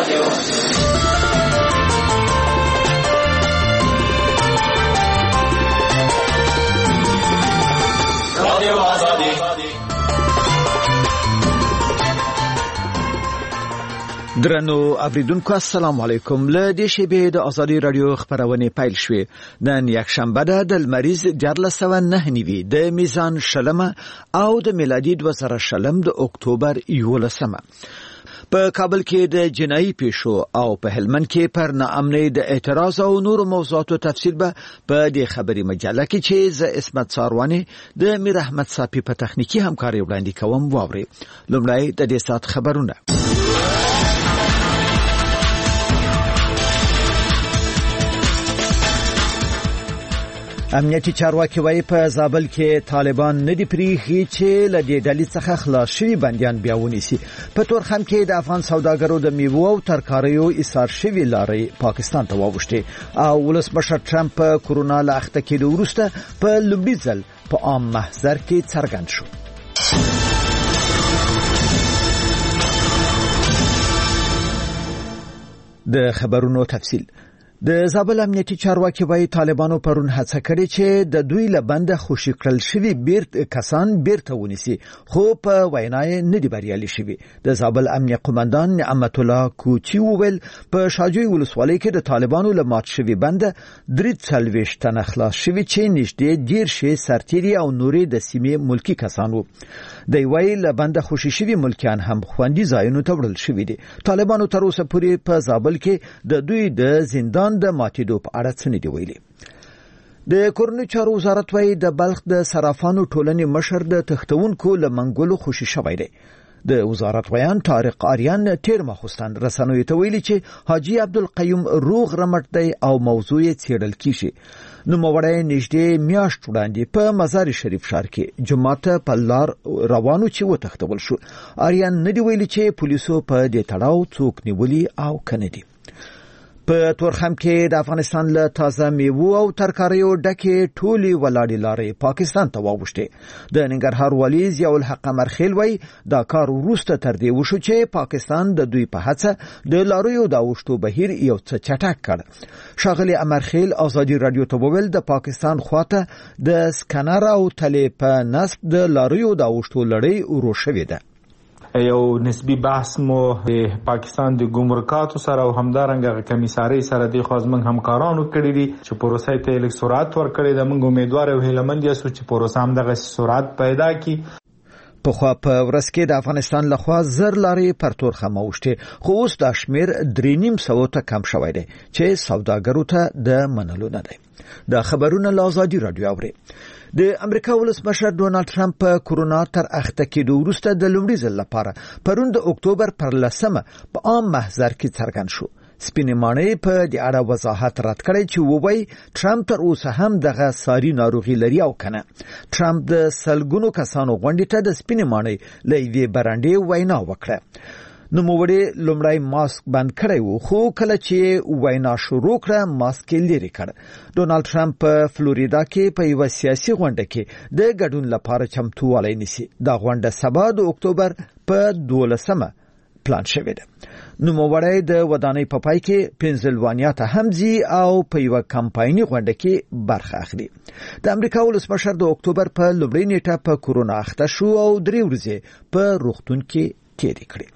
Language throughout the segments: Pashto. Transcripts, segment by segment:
درنو اوریدونکو السلام علیکم. له دې شیبې د ازادي رادیو خبرونه پیل شوې. نن یک شنبه ده، د لمریز 1409 د میزان شلمه او د میلادي 2000 د اکتوبر 11. په کابل کې د جنایي پیښو او په هلمند کې پر ناامنۍ د اعتراض او نور موضوعاتو تفصیل به په دې خبري مجله کې چې ز اسمت ساروانی د میر احمد صافي په تخنیکی همکاري وړاندې کوم واوري. لومړی د دې سات خبرونه. امنیتي چارواکي وايي په زابل کې طالبان نه دي پریخي چې له دې ډلې څخه خلاص شوي بنديان بیا ونیسي. په تورخم کې د افغان سوداګرو د میوو او ترکاریو ایثار شوي لارې پاکستان ته واوښتې او ولسمشر ټرمپ په کورونا له اخته کېدو وروسته په لومړي ځل په عام محضر کې څرګند شو. د خبرونو تفصیل. د زابل امنیتي چارواکي وايي طالبانو پرون هڅه کړې چې د دوی لبنده خوشي کړل شوي کسان بیرته ونیسي، خو په وینای نه دی بریالي شوي. د زابل امنیه قومندان نعمت الله کوچی وویل په شاجوی ولسوالۍ کې د طالبانو له مات شوي بنده 43 تنه خلاص شوي چې نږدې 10 سرتیري او نورې د سیمې ملکی کسان وو. د ویل لبنده خوشي شوي ملکیان هم خوندي ځایونو ته وړل شوي دي. طالبانو تر اوسه پورې په زابل کې د دوی د زندان د ماتېدو په اړه څه نه دی ویلي. د کورنۍ چارو وزارت وايي د بلخ د صرافانو ټولنې مشر د تختونکو له منګولو خوشي شوی دی. د وزارت ویان طارق آریان تیر ماخوستان رسنوي ته ویلي چې حاجی عبدالقیوم روغ رمټ دی او موضوع یې څېړل کیږي. نوموړی نږدې میاشت وړاندې په مزار شریف ښار کې جماعت په لار روانو چې وتښتول شو. آریان نه دی ویلي چې پولیسو په دې تړاو څوک نیولي او کنه دي. په تورخم کې د افغانستان له تازه میوو او ترکاریو ډکې ټولي ولاړې لارې پاکستان ته واوښتې. د ننګرهار والي ضیاء الحق امرخیل وایي دا کار وروسته تر دې وشو چې پاکستان د دوی په هڅه د لاریو د اوښتو بهیر یو څه چټک کړ. ښاغلي امرخیل ازادي رادیو ته وویل د پاکستان خواته د سکنر او تلې په نصب د لاریو د اوښتو لړۍ ورو شوې ده. یو نسبی بحث مو د پاکستان د ګمرکاتو سره او همدارنګه کمیساري سره د خوازمن همکارانو کړی دي چې پروسې ته لیک سرعت ورکړي د موږ امیدوار او هیلمند یو چې پروسه هم دغه سرعت پیدا کړي. په خو په ورځ کې د افغانستان لخوا زر لارې پر تورخم اوښتې، خو اوس دا شمیر 3.5 ته کم شوی دی چې سوداګرو ته د منلو نه دی. دا خبرونه له ازادي رادیو اوري. د امریکا ولسمشر ډونالد ټرمپ په کورونا تر اخته کېدو وروسته د لومړي ځل لپاره پرون د اکتوبر پر 10 په عام محضر کې څرګند شو. سپینې ماڼۍ په دې اړه وضاحت رد کړی چې ووایي ټرمپ تر اوسه هم دغه ساري ناروغي لري او کنه. ټرمپ د سلګونو کسانو غونډې ته د سپینې ماڼۍ له یوې برنډې وینا وکړه. نوموړي لومړی ماسک بند کړی و، خو کله چې وینا شروع کړه ماسک یې لرې کړ. ډونالد ټرمپ په فلوریدا کې په یوه سیاسي غونډه کې د ګډون لپاره چمتووالی نیسي. دا غونډه سبا د اکتوبر په 12 پلان شوې ده. نوموړی د ودانۍ په پای کې پنسلوانیا ته هم ځي او په یوه کمپایني غونډه کې برخه اخلي. د امریکا ولسمشر د اکتوبر په لومړۍ نیټه په کورونا اخته شو او 3 ورځې په روغتون کې تېرې کړې.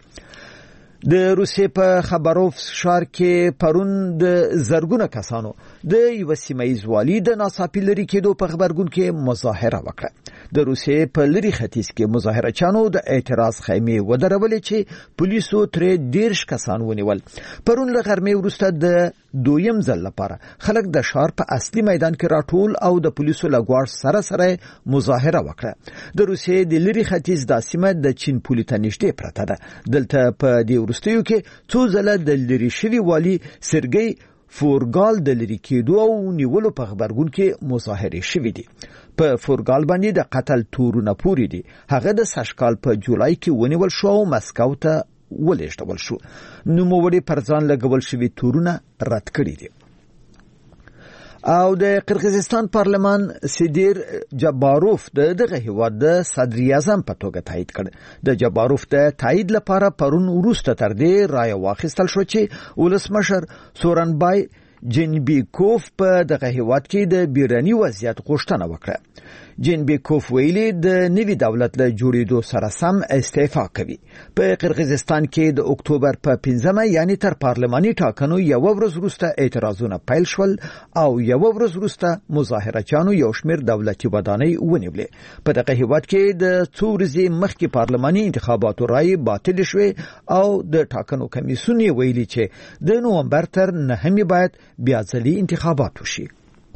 د روسیې په خبروف ښار کې پرون د زرګونه کسانو د یو سیمایي والي د ناڅاپي لري کېدو په خبرګون کې مظاهره وکړه. د روسیې په لري ختیځ کې مظاهرچیانو د اعتراض خیمې ودرولې چې پولیسو ترې 10 کسان ونیول. پرون له غرمې وروسته د دویم ځل لپاره خلک د ښار په اصلي میدان کې راټول او د پولیسو له ګواښ سره مظاهره وکړه. د روسیې د لري ختیځ د سیمه د چین پولې ته نږدې پرته ده. دلته په دې وروستیو کې څو ځله د لري شوي والي سرګي فورګال د لري کېدو او نیولو په خبرګون کې مظاهره شوې دي. په فورګال باندې د قتل تورونه پوری دي. هغه د سشکال په جولای کې ونیول شو او مسکو ته ولېږدول شو. نوموړي پر ځان لګول شوي تورونه رد کړي دي. او د قرغیزستان پارلمان سیدیر جباروف دغه هیواد د صدر اعظم په توګه تایید کړ. د جباروف د تایید لپاره پرون وروسته تر دې رایه واخیستل شو چې ولسمشر سورنبای جینبیکوف په دغه هیواد کې د بیرني وضعیت غوښتنه وکړه. جینبیکوف ویلي د نوي دولت له جوړېدو سره سم استعفا کوي. په قرغیزستان کې د اکتوبر په 15 یعنی تر پارلماني ټاکنو یو ورځ وروسته اعتراضونه پیل شول او یو ورځ وروسته مظاهرچیانو یو شمېر دولتي ودانۍ ونیولې. په دغه هیواد کې د څو ورځې مخکې پارلماني انتخاباتو رایې باطل شوې او د ټاکنو کمیسیون ویلي چې د نومبر تر 9 باید بیا ځلي انتخابات وشي.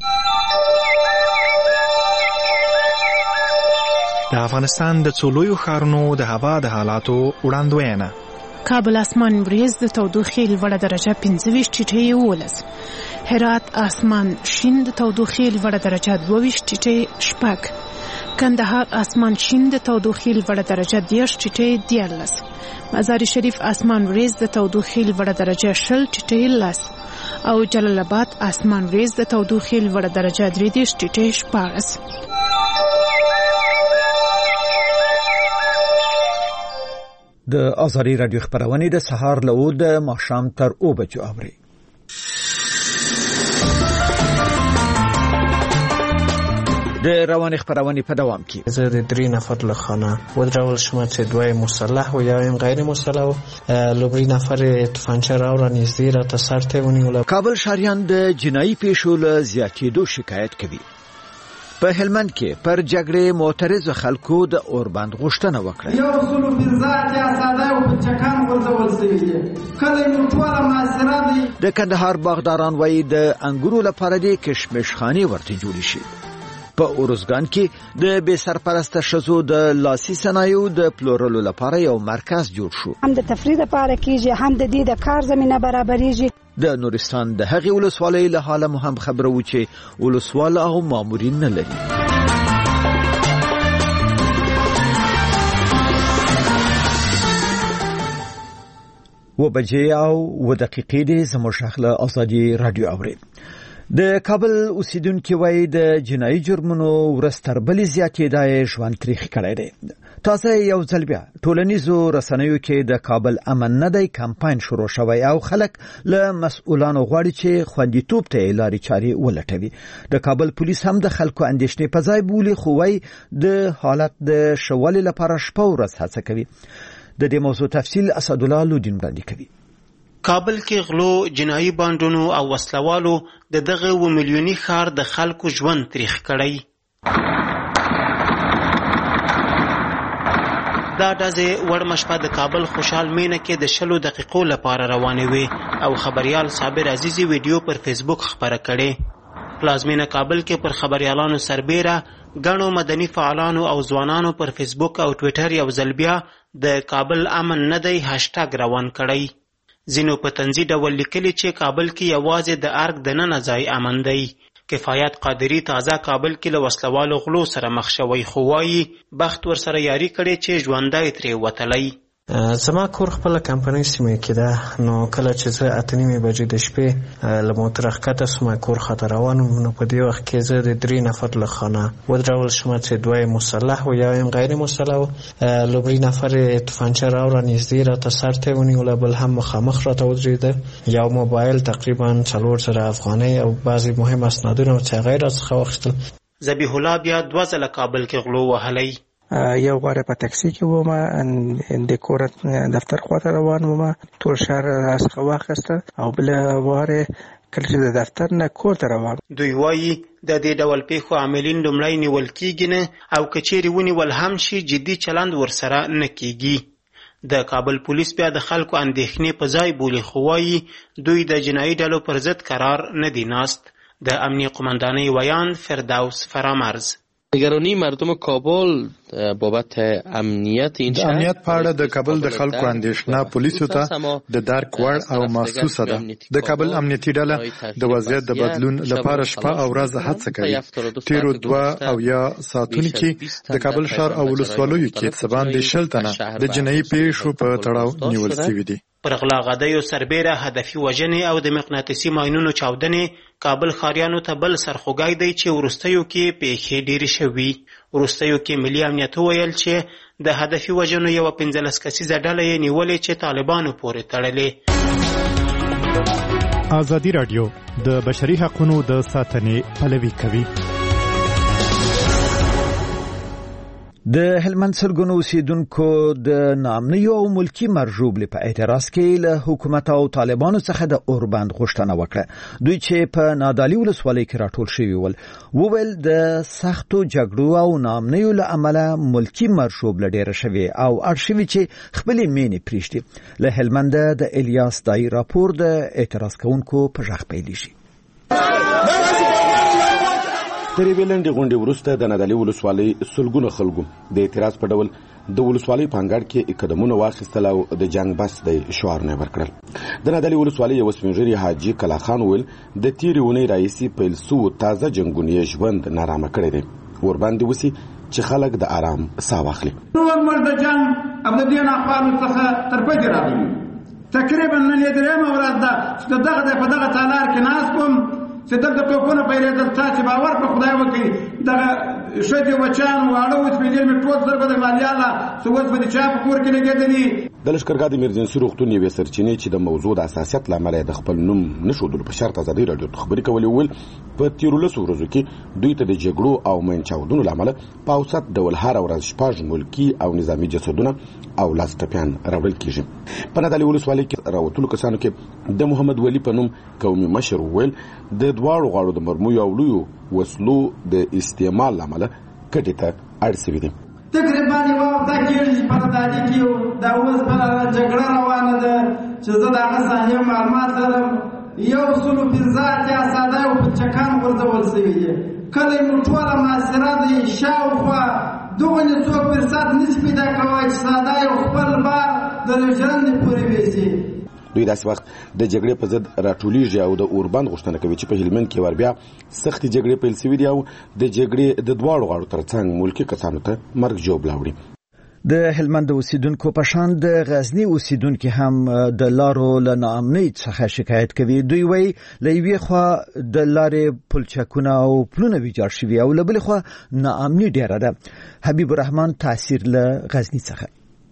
د افغانستان د څولویو ښارونو د هوا د حالاتو وړاندوینه. کابل اسمان وریځ د تودوخې لوړه درجه 25 ټیټې 11. هرات اسمان شین د تودوخې لوړه درجه 22 ټیټې 6. کندهار اسمان شین د تودوخې لوړه درجه 10 ټیټې 13. مزار شریف اسمان وریځ د تودوخې لوړه درجه 10 ټیټې 10 او جلال آباد اسمان وریځ د تودوخې لوړه درجه 30 ټیټې 14. د ازاري رادیو خبرونه د سهار له د ماښام تر 2 بجو اوري. د روان خبرونه په دوام کې زه د 3 نفر له خانه ودرول شم چې دوی مسلح و یا غیر مسلح لومړی نفر تفنچه راوړ نږدې را تسرته ونیول. کابل شهریان د جنایي پیښو له زیاتېدو شکایت کوي. په هلمند کې پر جګړې معترض خلکو د اوربند غوښتنه وکړه. یو اصول فزات یا ساده او په چکان ورزول سوي کله نو ټول معاصره دي. د کندهار باغداران وایي د انګورو لپاره د کشمش خاني ورته جوړ شي. په اورزګان کې د بې سرپرسته ښځو د لاسي صنایعو د پلورلو لپاره یو مرکز جوړ شو. هم د تفریح لپاره کېږي هم د دې د کار زمينه برابرېږي. د نورستان د هغې ولسوالۍ له حاله مو هم خبره و چې ولسوال او مامورین نه لري. و بجې او و دقیقې دې زموږ خپل ازادي رادیو اوري. د کابل اوسیدونکو وایي د جنایي جرمونو ورستربلې زیاتېدای ژوند تاریخ کړی دی. تاسو یو ځل بیا ټولنیزو رسنیو کې د کابل امن نه دی کمپاین شروع شوی او خلک له مسؤلانو غواړي چې خوندیتوب ته لارې چارې ولټوي. د کابل پولیس هم د خلکو اندېښنې په ځای بولي خو وايي د حالت د شوالي لپاره شپه ورځ هڅه کوي. د دې موضوع تفصیل اسدالله لودین وړاندې کوي. کابل کې غلو، جنایي بانډونو او وسلوالو د دغه 1 میلیوني ښار د خلکو ژوند تریخ کړی. دا ډزې وړمه شپه د کابل خوشحال مینه کې د 20 دقیقو لپاره روانې وې او خبريال صابر عزیزي ویډیو پر فیسبوک خبره کړې. پلازمینه کابل کې پر خبريالانو سربېره ګڼو مدني فعالانو او ځوانانو پر فیسبوک او ټویټر یو ځل بیا د کابل امن نه دی هاشټاګ روان کړی. ځینو په طنزي ډول لیکلي چې کابل کې یوازې د ارګ دننه ځای امن دی. کفایت قادری تازه کابل کې له وسلوالو غلو سره مخ شوی خو وایي بخت ورسره یاري کړی چې ژوندی ترې وتلی. زما کور خپل کمپنۍ سیمه کې ده نو کله چې زه 8:30 بجې د شپې له موټر ښکته سم کور خاطر روانم نو په دې وخت کې زه د 3 نفر له خانه ودرول شم چې دوی مسلح و یا غیر مسلح لومړی نفر تفنچه راوړ نږدې را تسرته ونیول بل هم مخامخ راته ودرېده. یو موبایل تقریبا 400 افغانۍ او بعضی مهم اسنادونه چې غیر څخه واخیستل. ذبیح الله بیا 2 ځله کابل کې غلو وهلی. یو غواره په ټاکسي کې ومه د کور دفتر خواته روان ومه ټول شهر راڅخه واخیسته او بل واره کله چې د دفتر نه کور ته روان. دوی وایي د دې ډول پیښو عاملین لومړی نیول کیږي نه او که چیرې ونیول هم شي جدي چلند ورسره نه کیږي. د کابل پولیس بیا د خلکو اندېښنې په ځای بولي خو وایي دوی د جنایي ډلو پر ضد قرار نه دي ناست. د امنیه قماندانۍ ویان فردوس فرامرز: نگرانی مردم کابل بابت امنیت این شهر. د امنیت په اړه د کابل د خلکو اندېښنه پولیسو ته د درک وړ او محسوسه ده. د کابل امنیتي ډله د وضعیت د بدلون لپاره شپه او ورځ هڅه کوي. تیرو 2 او یا ساعتونو کې د کابل ښار او ولسوالیو کې څه باندې 60 تنه د جنایي پیښو په تړاو نیول شوي دي. پر غلا غدیو سربیره هدفي وژنې او د مقناطیسي ماینونو چاودنې کابل ښاریانو ته بل سرخوږی دی چې وروستیو کې پیښې ډېرې شوي. وروستیو کې ملي امنیت وویل چې د هدفي وژنو یوه 15 کسیزه ډله یې نیولې چې طالبانو پورې تړلې. ازادي راډیو د بشري حقوقو د ساتنې پلوي کوي. د هلمند سرګونو اوسیدونکو د ناامنۍ او ملکی مرجوبلې په اعتراض کې له حکومت او طالبانو څخه د اوربند غوښتنه وکړه. دوی چې په نادالي ولسوالۍ کې راټول شوي ول وویل د سختو جګړو او ناامنیو له امله ملکی مرجوبله ډېره شوې او اړ شوي چې خپلې مینې پرېږدي. له هلمنده د الیاس دای راپور د اعتراض کوونکو په غږ پیلېږي. تر یوې لنډې غونډې وروسته د نادالي ولسوالۍ سلګونه خلکو د اعتراض په ډول د ولسوالۍ په انګړ کې قدمونه واخیستل او د جنګ بس د شعارونه ورکړل. د نادالي ولسوالۍ یو سپینږیري حاجي کلا خان وویل د تېرې اونۍ راهیسې پیل سوو تازه جنګونو یې ژوند نارامه کړی دی. ورباندې وسي چې خلک د آرام ساه واخلي. نور موږ د جنګ او د دې ناخوالو څخه تر پدې راغلي. تقریبا نن یې درېیمه ورځ ده چې په دغه تالار کې ناست کوم چې دلته توپونه پیلېدل. تاسې باور په خدای وکړئ دغه ښځې بچیان واړه وسپېدل مې ټول سر به د مالیاله څه اوس به د چا په کور کې لګېدلي. د لښکرګاه د ایمرجنسي روغتون یوې سرچینې چې د موضوع د حساسیت له امله د خپل نوم نه ښودلو په شرط ازادي راډیو ته خبرې کولې وویل په تېرو 10 ورځو کې دوی ته د جګړو او مین چاودنو له امله په اوسط ډول هره ورځ 6 ملکي او نظامي جسدونه او لاس ټپیان راوړل کېږي. په نادالي ولسوالۍ کې راوتلو کسانو کې د محمد ولی په نوم قومي مشر وویل د دواړو غاړو د مرمیو او لویو وسلو د استعمال له امله کټې ته اړ سوي دي. تقریبا یوه هفته کېږي چې په نادالي کې دا اوس بله جګړه روانه ده چې زه د هغه صحنې معلومات لرم. 115 ساده او پلچکان غورځول سوي دي. کله مو ټوله محاصره دی شاوخوا دغه څوک فرصت نشي پیدا کولی چې ساده یو خپل بار د ژرندې پورې ویسي. دوی داسې وخت د جګړې په ضد راټولیږي او د اوربند غوښتنه کوي چې په هلمند کې ور بیا سختې جګړې پیل شوې دي او د جګړې د دواړو غاړو ترڅنګ ملکي کسانو ته مرګ ژوبله وړي. د هلمند اوسیدونکو په شان د غزنی اوسیدونکو هم د لارو له ناامنۍ څخه شکایت کوي. دوی وایي له یوې خوا د لارې پلچکونه او پلونه ویجاړ شوي او له بلې خوا ناامني ډېره ده. حبیب الرحمن تاثیر له غزنی څخه.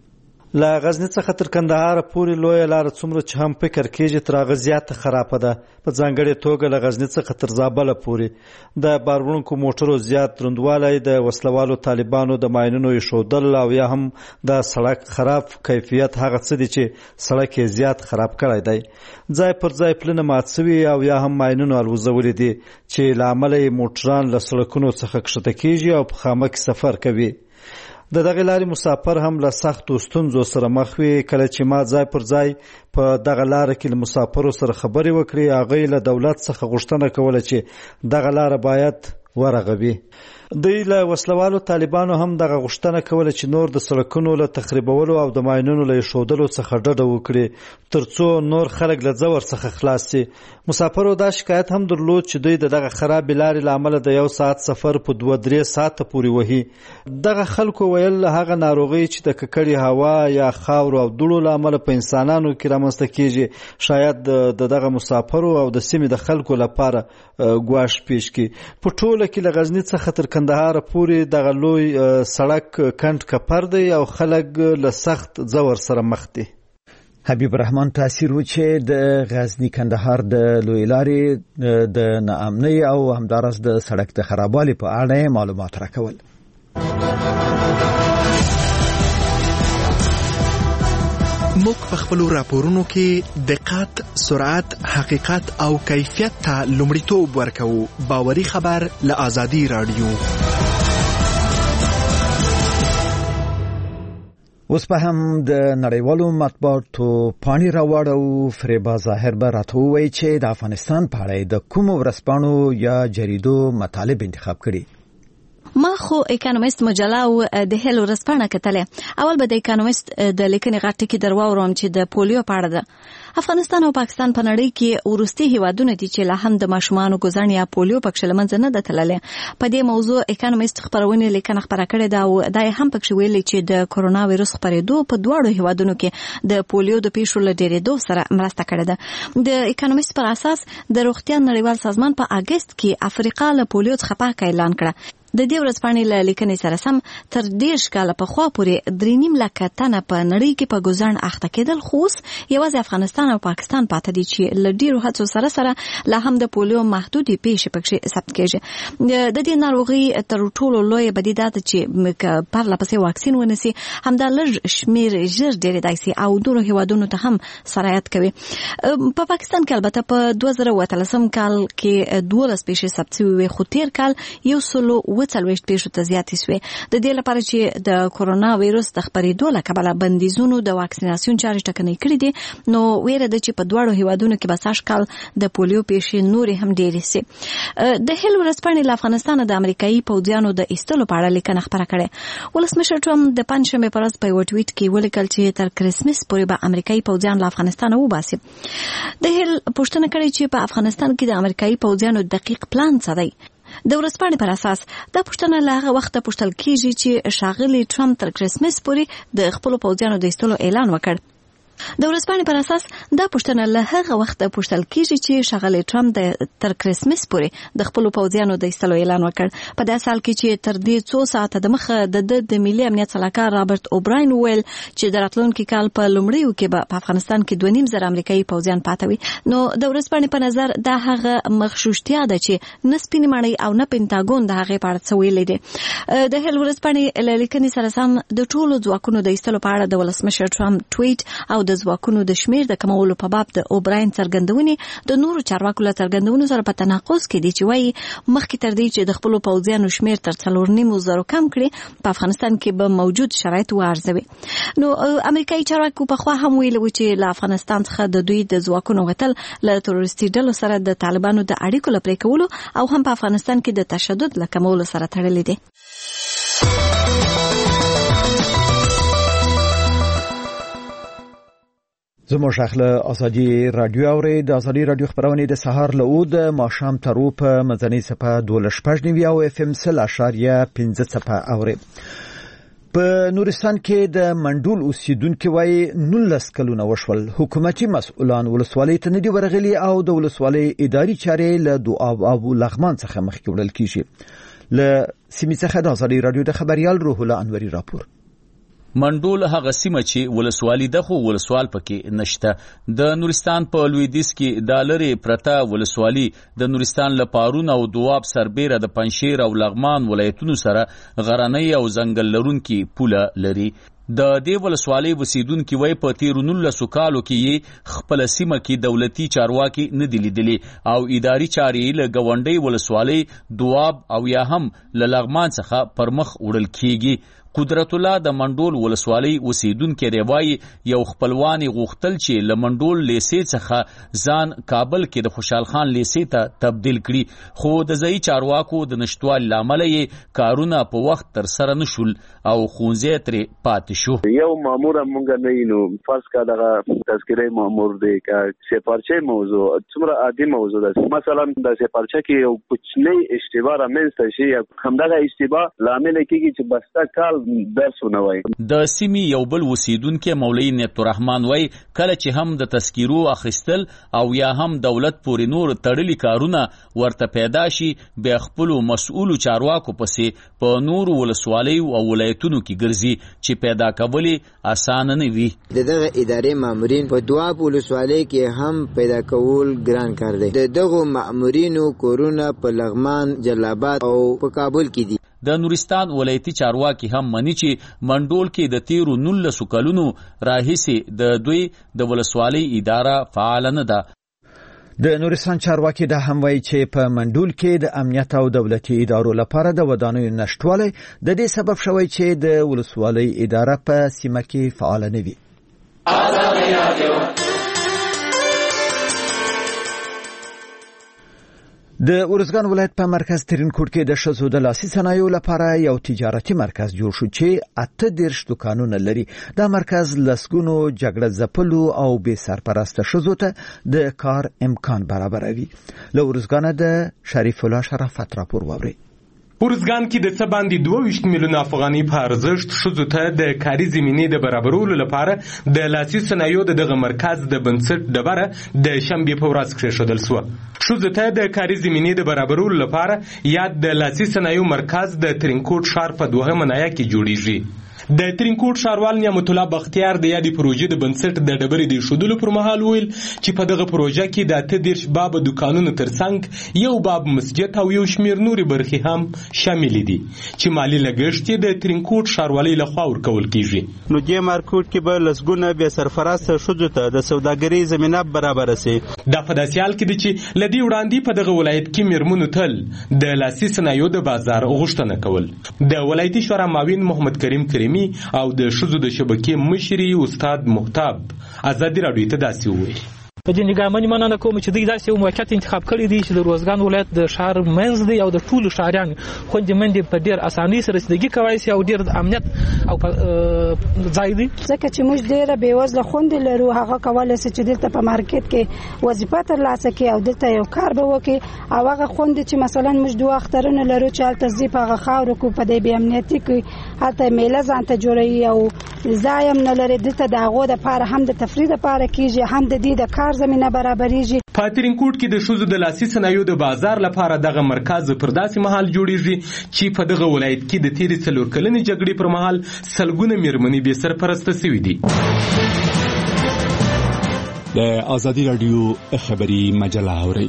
له غزنی څخه تر کندهار پورې لویه لار څومره چې هم فکر کېږي تر هغه زیاته خرابه ده. په ځانګړې توګه له غزنی څخه تر زابله پورې د باروړونکو موټرو زیات دروندوالی، د وسلوالو طالبانو د ماینونو ایښودل او یا هم د سړک خراب کیفیت هغه څه دي چې سړک یې زیات خراب کړی دی. ځای پر ځای پلونه مات شوي او یا هم ماینونو الوزولي دي چې له امله یې موټران له سړکونو څخه کښته کېږي او په خامه کې سفر کوي. د دغه لارې مسافر هم له سختو ستونزو سره مخ وي. کله چې ما ځای پر ځای په دغه لاره کې له مسافرو سره خبرې وکړې، هغوی له دولت څخه غوښتنه کوله چې دغه لاره باید ورغوي. دوی له وسلوالو طالبانو هم دغه غوښتنه کوله چې نور د سړکونو له تخریبولو او د ماینونو له ایښودلو څخه ډډه وکړي ترڅو نور خلک له ځور څخه خلاص شي. مسافرو دا شکایت هم درلود چې دوی دغه خرابې لارې له امله د 1 ساعت سفر په 2-3 ساعته پورې وهي. دغه خلکو ویل هغه ناروغۍ چې د ککړې هوا یا خاورو او دوړو له امله په انسانانو کې رامنځته کېږي شاید د دغه مسافرو او د سیمې د خلکو لپاره ګواښ پیښ کړي. په ټوله کې له غزني څخه تر کندهار پورې دغه لوی سړک کند کپر دی او خلک له سخت ځور سره مخ دي. حبیب الرحمن تاثیر و چې د غزنی کندهار د لوی لارې د ناامنۍ او همدارس د سړک د خرابوالي په اړه معلومات راکول. موږ په خپلو راپورونو کې دقت، سرعت، حقیقت او کیفیت ته لومړیتوب ورکوو. باوري خبر له ازادي راډیو. اوس په هم د نړیوالو مطبوعاتو پاڼې راوړو. فریبا ظاهر به راته ووایي چې د افغانستان په اړه د کومو ورځپاڼو یا جریدو مطالب انتخاب کړي. ما خو اکونومیست مجله او د هیل ورځپاڼه کتلې. اول به د اکونومیست د لیکنې غټ ټکی درواورم چې د پولیو په اړه ده. افغانستان او پاکستان په نړۍ کې ورستي هیوادونه دي چې لا هم د ماشومانو ګزن یا پولیو پکښ لمنځه نه ده تللې. په دې موضوع اکونومیست خبرونه لیکنه خبره کړې ده او دا هم پکښ ویلي چې د کورونا وایرس خپرېدو په دواړو هیوادونو کې د پولیو د پیښو له ډېرېدو سره مرسته کړې ده. د اکونومیست پر اساس د روغتیا نړیوال سازمان په اگست کې افریقا له پولیو څخه پاک اعلان کړه. د دې ورځپاڼې له لیکنې سره سم تر 10 کاله پخوا پورې 3.5 لک تنه په نړۍ کې په ګزن اخته کېدل، خو یوازې افغانستان او پاکستان پاتې دي چې له ډیرو هڅو سره لا هم د پولیو محدودې پیښې پکې ثبت کېږي. د دې ناروغي تر ټولو لوی بدیده ده چې پرله پسې واکسین ونیسي همدا لږ شمیر ژر ډېرېدای شي او نورو هیوادونو ته هم سرایت کوي. په پاکستان کې البته په 2013 کال کې 12 پیښې ثبت شوې وي، خو تیر کال 140 پیښو ته زیاتې شوې. د دې لپاره چې د کورونا وایرس د خپرېدو له کبله بندیزونو د واکسیناسیون چارې ټکنۍ کړې دي، نو ویره ده چې په دواړو هیوادونو کې به سږ کال د پولیو پیښې نورې هم ډېرې شي. د هیل ورځپاڼې له افغانستانه د امریکایي پوځیانو د ایستلو په اړه لیکنه خپره کړې. ولسمشر ټرمپ د پنجشنبې په ورځ په یو ټویټ کې ولیکل چې تر کرسمس پورې به امریکایي پوځیان له افغانستانه وباسي. د هیل پوښتنه کړې چې په افغانستان کې د امریکایي پوځیانو دقیق پلان څه دی. د ورځپاڼې پر اساس دا پوښتنه له هغه وخته پوښتل کیږي چې ښاغلي ټرمپ تر کرسمس پورې د خپلو پوځیانو د ایستلو اعلان وکړ. د ورځپاڼې پر اساس دا پوښتنه له هغه وخته پوښتل کیږي چې ښاغلي ټرمپ تر کرسمس پورې د خپلو پوځیانو د ایستلو اعلان وکړ. په داسې حال کې چې تر دې څو ساعته د مخه د ملي امنیت سلاکار رابرټ اوبراین ویل چې د راتلونکي کال په لومړیو کې به په افغانستان کې 2.5 زره امریکایي پوځیان پاتې وي. نو د ورځپاڼې په نظر دا هغه مغشوشتیا ده چې نه سپینې ماڼۍ او نه پینټاګون د هغې په اړه څه ویلي دي. د هیل ورځپاڼې له لیکنې سره سم د ټولو ځواکونو د ایستلو په اړه د ولسمشر ټرمپ ټویټ او د ځواکونو د شمیر د کمولو په باب د اوبراین څرګندونې د نورو چارواکو له څرګندونو سره په تناقض کې دي چې وایي مخکې تر دې چې د خپلو پوځیانو شمیر تر 4.5 زره کم کړي په افغانستان کې به موجود شرایط وارزوي. نو امریکایي چارواکو پخوا هم ویلي و چې له افغانستان څخه د دوی د ځواکونو وتل له تروریستي ډلو سره د طالبانو د اړیکو له پرې کولو او هم په افغانستان کې د تشدد له کمولو سره تړلي دي. زموږ اخله ازادي رادیو اوري د ازادي رادیو خبرونه د سهار له اود ماښام تر په مزنی صفه 12.9 او اف ام 0.15 صفه اوري. په نورستان کې د منډول اوسیدونکو وایي 19 کلونه وشول حکومتي مسؤلان ولسوالۍ ته نه دی ورغلي او د ولسوالۍ اداري چارې له دعا او لغمان څخه مخکې وړل کیږي. له سیمې څخه د ازادي رادیو د خبريال روح الله انوري راپور. منډول هغه سیمه چې ولسوالي د خو ولسوال پکې نشته. د نورستان په لویدیځ کې د لری پرتا ولسوالي د نورستان لپارون او دواب سربېره د پنشیر او لغمان ولایتونو سره غرنۍ او ځنګل لرونکي پوله لري. د دې ولسوالۍ وسیدونکو وای په 13 کالو کې خپل سیمه کې دولتي چارواکي نه دي لیدلي او اداري چارې له غونډۍ ولسوالۍ دواب او یا هم له لغمان څخه پرمخ وړل کیږي. قدرت الله د منډول ولسوالۍ اوسیدونکو ریوای یو خپلوان غوښتل چې له منډول لیسې څخه ځان کابل کې د خوشحال خان لیسې ته تبدیل کړي، خو د ځای چارواکو د نشټوال لامل یې کارونه په وخت تر سره نشول او خونځې ترې پاتې شو. یو مامور مونږ نه یو فرض کا دغه تذکره مامور دی کا سپارچه موضوع څومره عادي موضوع ده. مثلا د سپارچه کې یو کوچنی اشتباه رامنځته شي همدغه اشتباه لامل کېږي چې بسته کال درسونه وای. د سیمې یو بل وسیدونکو مولوی نعمت الرحمن وای کله چې هم د تذکیرو اخیستل او یا هم دولت پورې نور تړلي کارونه ورته پیدا شي به خپل مسؤل چارواکو پسې په نور ولسوالۍ او ولایتونو کې ګرځي چې پیدا کولی اسانه نه وي. دغه ادارې مامورین په دواب ولسوالۍ کې هم پیدا کول ګران کار دی. دغه مامورینو کورونه په لغمان، جلال او په کابل کې دي. د نورستان ولایتي چارواکي هم مني چې منډول کې د 19 کلونو راهیسې د دوی د ولسوالۍ اداره فعال نه ده. د نورستان چارواکي دا هم وایي چې په منډول کې د امنیت او دولتي ادارو لپاره د ودانیو نشټوالی د دې سبب شوی چې د ولسوالۍ اداره په سیمه کې فعال نه وي. د ارزګان ولایت په مرکز ترینکوټ کې د شزو د لاسي صنایعو لپاره یو تجارتي مرکز جوړ شو چې 38 دکانونه لري. دا مرکز لسګونو جګړه ځپلو او بې سرپرسته شزو ته د کار امکان برابروي. له ارزګان د شریف الله شرافت راپور ووري. ارزګان کې د څه باندې 22 میلیون افغاني په ارزښت شزو ته د کاري زمینې د برابرولو لپاره د لاسي صنایعو دغه مرکز د بنسټ ډبره د شنبې په ورځ کېښودل شوه. شزو ته د کاري زمینې د برابرولو لپاره یا د لاسي صنایعو مرکز د ترینکوټ ښار په 2مه ناحیه کې جوړیږي. د ترینکوټ ښاروال نعمت الله بختیار د یادې پروژې د بنسټ د ډبرې د ایښودلو پر مهال ویل چې په دغه پروژه کې د 38 بابه دکانونو ترڅنګ یو باب مسجد او یو شمېر نورې برخې هم شامل دي چې مالی لګښت یې د ترینکوټ ښاروالۍ لخوا ورکول کیږي. نو دې مارکوټ کې به لسګونه بې سرپرسته ښځو ته د سوداګرۍ زمینه برابره سي. دا په داسې حال کې دی چې له دې وړاندې په دغه ولایت کې میرمنو تل د لاسي صنایعو د بازار غوښتنه کول. د ولایتي شورا معاون محمد کریم کریمي او د شذو د شبکې مشري استاد محتاب ازادي راډیو ته داسې وویل. په دې نگامنې مننه کوم چې دوی داسې یو موقعیت انتخاب کړی دی چې د ارزګان ولایت د ښار منځ دی او د ټولو ښاریانو خوندې منډې په ډېر اسانۍ سره رسیدګي کولی شي او ډېر د امنیت او ځای دی. ځکه چې موږ ډېره بېوزله خوندې لرو هغه کولی شي چې دلته په مارکیټ کې وظیفه ترلاسه کړي او دلته یو کار به وکړي او هغه خوندې چې مثلا موږ 2 اخترونه لرو چې هلته ځي په هغه خاورو کې په دې بې امنیتي کې هلته میله ځان ته جوړوي او ځای هم نه لري. دلته د هغو دپاره هم د تفریح دپاره کېږي هم د دې د کار زمینه برابرېږي. په ترینکوټ کې د ښځو د لاسي صنایعو د بازار لپاره دغه مرکز پر داسې مهال جوړیږي چې په دغه ولایت کې د تیرې 4 کلنې جګړې پر مهال سلګونه میرمنې بې سرپرسته شوې دي. د ازادي راډیو خبري مجله اوري.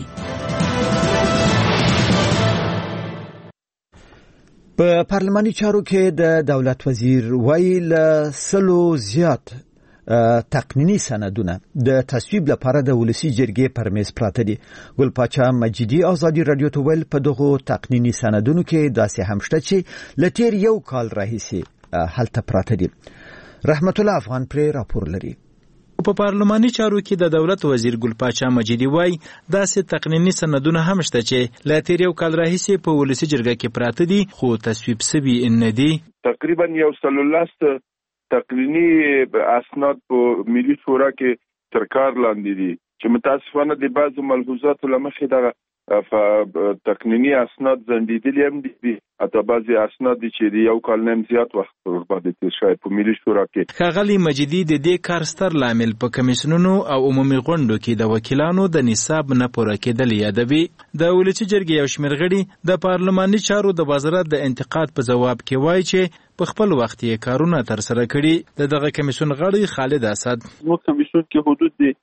په پارلماني چارو کې د دولت وزیر ویل سلو زیات تقنینی سندونه د تصویب لپاره د ولسی جرګې پر میز پراته دي. ګل پاچا مجیدی ازادي رادیو ته ویل په دغه تقنینی سندونو کې داسې هم شته چې لتیر یو کال راهیسي هلته پراته دي. رحمت الله افغان پر راپور لري. په پارلماني چارو کې د دولت وزیر ګل پاچا مجیدی وای داسې تقنینی سندونه هم شته چې لتیر یو کال راهیسي په ولسی جرګه کې پراته دي خو تصویب سوي نه دي. تقریبا یو سلولاست تقنینی اسناد په ملي شورا کې تر کار لاندې دي چې متاسفانه د بعضو ملحوظاتو له مخې دغه تقنینی اسناد ځنډېدلي هم دي حتی بعضې اسناد دي چې د یو کال نه هم زیات وخت ورباندې تېر شوی په ملي شورا کې. ښاغلي مجیدي د دې کار ستر لامل په کمیسیونونو او عمومي غونډو کې د وکیلانو د نصاب نه پوره کېدل یادوي. د ولسي جرګې یو شمېر غړي د پارلماني چارو د وزارت د انتقاد په ځواب کې وایي چې په خپل وخت یې کارونه ترسره کړي. دغه کمیسیون غړی خالد اسد زموږ کمیسیون کې حدود د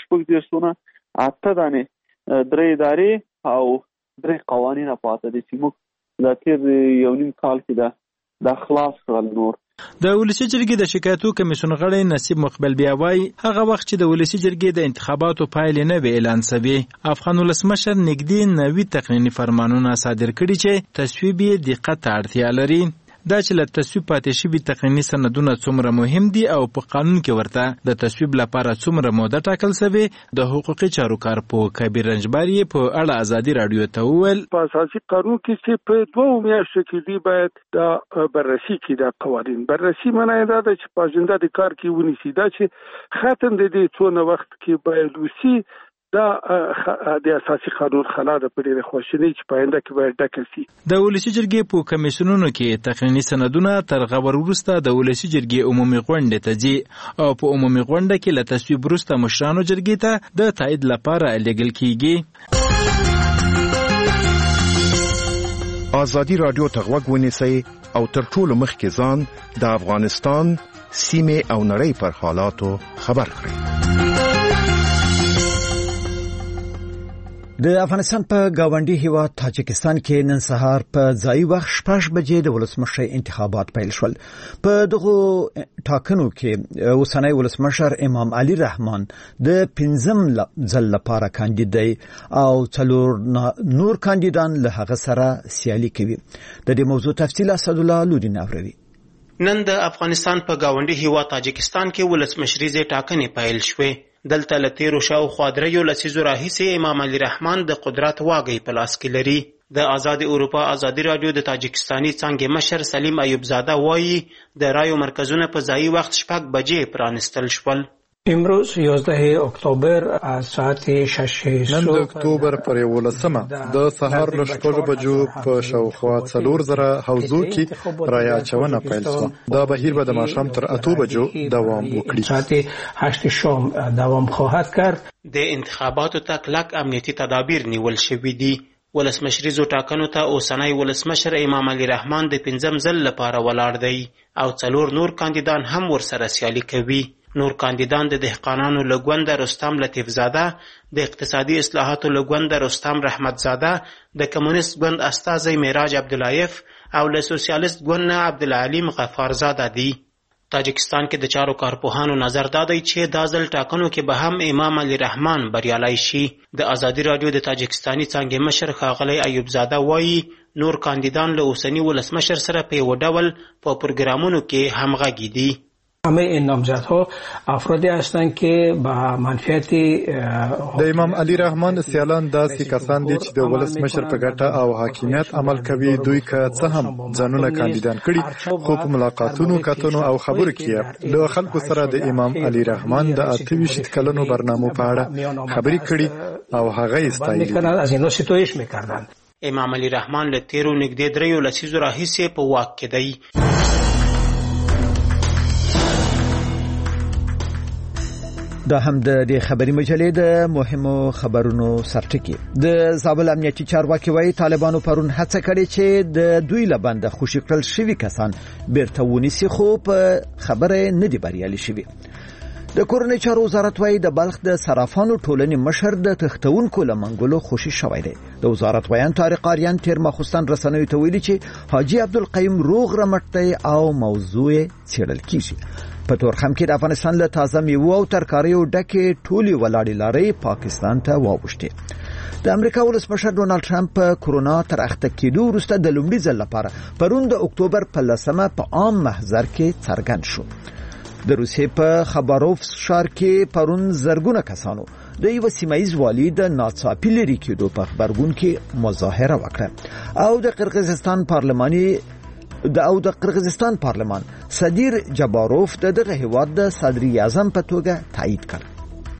8 دانې 3 ادارې او 3 قوانین پاته دي چې موږ د تیر یو نیم کال کې د خلاص کړل. نور د ولسی جرګې د شکایتو کمیسیون غړی نصیب مقبل بیا وایي هغه وخت چې د ولسی جرګې د انتخاباتو پایلې نه وی اعلان شوي افغان ولسمشر نږدې 90 تقنینی فرمانونه صادر کړي چې تصویب یې دقت ته اړتیا لري. دا چې له تصویب پاتې شوي تقنیني سندونه څومره مهم دي او په قانون کې ورته د تصویب لپاره څومره موده ټاکل شوې د حقوقي چارو کارپوه کبیر رنجبر یې په اړه ازادي راډیو ته وویل په اساسي قانون کې چې په 2 میاشتو کې دی باید د بررسي کې د قوانین بررسي معنی دا ده چې په اجنډا د کار کې ونیسي دا چې ختم د دې څونه وخت کې باید وسی دا د اساسي قانون خلاف د پرې خوشنۍ چې پاینده کې باید ډکه شي. د ولسی جرګې په کمیسیونونو کې تقنیني سندونه تر غور وروسته د ولسی جرګې عمومي غونډه ته ځي او په عمومي غونډه کې له تصویب وروسته مشرانو جرګې ته د تایید لپاره لیږل کیږي. ازادي راډیو ته غوږ ونیسئ او تر ټولو مخکې ځان د افغانستان سیمې او نړۍ پر حالاتو خبر کړئ. د افغانستان په گاونډي هیواد تاجکستان کې نن سهار په ځای وخت 6 بجې د ولسمشر انتخابات پیل شول. په دغه ټاکنو کې اوسنی ولسمشر امام علي رحمان د 5م ځل لپاره کاندید او 4 نور کاندیدان له هغه سره سیالي کوي. د دې موضوع تفصیل اسد الله لودین اوروي. نن د افغانستان په گاونډي هیواد تاجکستان کې ولسمشریزه ټاکنې پیل شوې. دلته له تیرو شاوخوا 3 لسیزو راهیسې امام علي رحمان د قدرت واګۍ په لاس کې لري. د آزاد اروپا ازادي رادیو د تاجکستاني څانګې مشر سلیم ایوب زاده وایي د رایو مرکزونه په ځایي وخت 6 بجې پرانستل شول. امروز 11 اکتبر از ساعت 6 نن د اکتوبر پر 11مه د سهار له 6 بجو په شاوخوا 4000 حوزو کې رای اچونه پیل شوه. دا بهیر به د ماښام تر 8 بجو دوام وکړي. ساعت 8 شام دوام خواهد کرد. د انتخاباتو ته کلک امنیتي تدابیر نیول شوي دي. ولسمشریزو ټاکنو ته اوسنی ولسمشر امام علي رحمان د 5م ځل لپاره ولاړ دی او 4 نور کاندیدان هم ورسره سیالي کوي. نور کاندیدان د دهقانانو له ګونده رستم لطیف زاده، د اقتصادي اصلاحاتو له ګونده رستم رحمت زاده، د کمونیست ګوند استازی معراج عبداللایف او له سوسیالیست ګوند نه عبدالعلیم غفار زاده دي. تاجکستان کې د چارو کارپوهانو نظر دا دی چې دا ځل ټاکنو کې به هم امام علي رحمان بریالی شي. د ازادي رادیو د تاجکستاني څانګې مشر ښاغلی ایوب زاده وایي نور کاندیدان له اوسني ولسمشر سره په یو ډول په پروګرامونو کې همغږي دي. همه این نامزدها افرادی هستند که با منفعت د امام علي رحمان سیالان داسې کسان دي چې د ولسمشر په ګټه او حاکمیت عمل کوي. دوی که څه هم ځانونه کاندیدان کړي خو په ملاقاتونو کتنو او خبرو کې له خلکو سره د امام علي رحمان د 28 کلنو برنامو په اړه خبرې کړي او هغه یې ستایلي. امام علي رحمان له تیرو نږدې 3 لسیزو راهیسې په واک کې دی. دا هم د دې خبري مجلې د مهمو خبرونو سرټکی. د زابل امنیتي چارواکي وایي طالبانو پرون هڅه کړې چې د دوی لبنده خوشي کړل شوي کسان بیرته ونیسي خو په خبره نه دی بریالي شوي. د کورنۍ چارو وزارت وایي د بلخ د صرافانو ټولنې مشر د تختونکو له منګولو خوشي شوی دی. د وزارت ویان طارق آریان تیر ماخوستن رسنیو ته ویلي چې حاجی عبدالقیوم روغ رمټ دی او موضوع څېړل کیږي. په تورخم کې د افغانستان له تازه میوو او ترکاریو ډکې ټولې ولاړې لارې پاکستان ته واوښتې. د امریکا ولسمشر ډونالد ټرمپ په کورونا تر اخته کېدو وروسته د لومړي ځل لپاره پرون د اکتوبر په 10مه په عام محضر کې څرګند شو. د روسیې په خباروف ښار کې پرون زرګونه کسانو د یو سیمایي والي د ناڅاپي لرې کېدو په خبرګون کې مظاهره وکړه او د قرغیزستان پارلمان صدیر جباروف دغه هیواد د صدر اعظم په توګه تایید کړ.